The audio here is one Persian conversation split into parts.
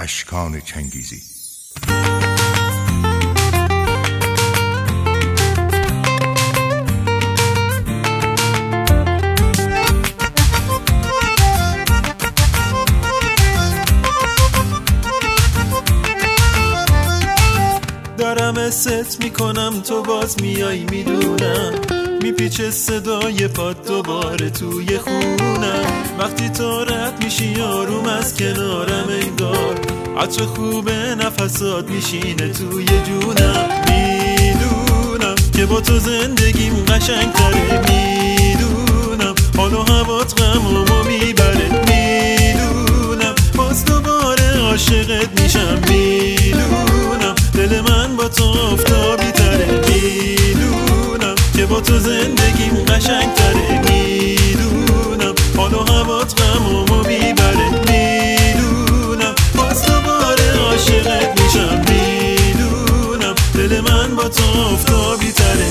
اشکان چنگیزی. دارم است میکنم تو باز میای میدونم، میپیچه صدای پاد دوباره توی خونم. وقتی تو رد میشی آروم از کنارم انگار عطر خوبه نفسات میشینه توی جونم. میدونم که با تو زندگیم قشنگ تره، میدونم حال و هوات غمامو میبره، میدونم باز دوباره عاشقت میشم، میدونم دل من با تو آفتابی تره، میدونم که با تو زندگیم قشنگ تره، میدونم حال و هوات غمامو میبره، میدونم باز دوباره عاشقت میشم، میدونم دل من با تو آفتابی تره.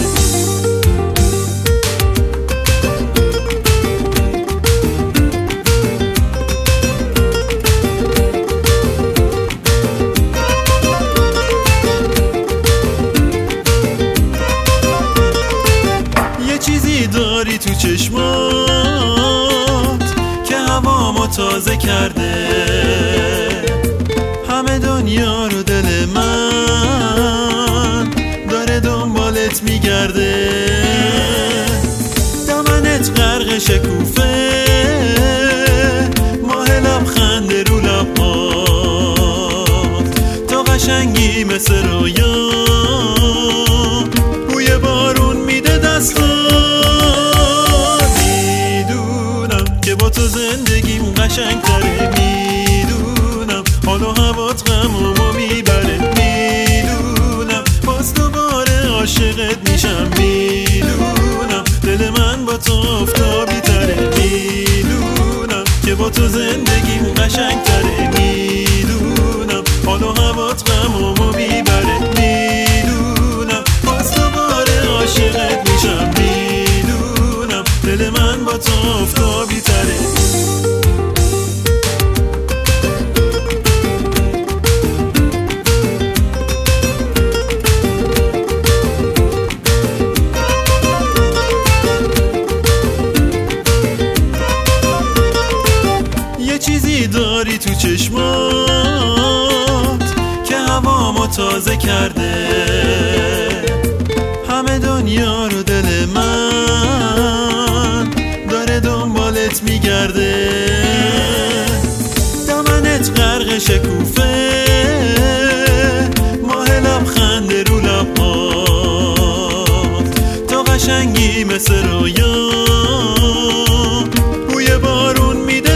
داری تو چشمات که هوامو تازه کرده، همه دنیا رو دل من داره دنبالت میگرده. دامنت غرق شکوفه، ماه لبخند رو لبات، تو قشنگی مثل رویا، بوی بارون میده دستات. با تو زندگیم قشنگ تره، میدونم حال و هوات غمامو میبره، میدونم باز دوباره عاشقت میشم، میدونم دل من با تو آفتابی تره، میدونم که با تو زندگیم قشنگ تره، میدونم حال و هوات غمامو میبره، میدونم باز دوباره عاشقت میشم، میدونم دل من با تو آفتابی تره. یه چیزی داری تو چشمات که هوامو تازه کرده، همه دنیا رو دل من داره دنبالت میگرده. دامنت غرق شکوفه، ماه لبخند رو لبات، تو قشنگی مثل رویا، بوی بارون میده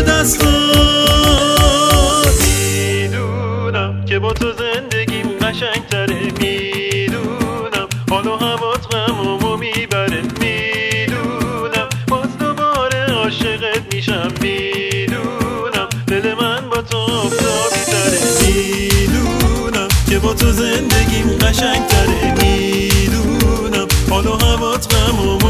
دستات. میدونم که با تو زندگیم قشنگ تره، میدونم حال و هوات غمامو میبره، میدونم باز دوباره عاشقت میشم، میدونم دل من با تو آفتابی تره، میدونم که با تو زندگیم قشنگ تره، میدونم حال و هوات غمامو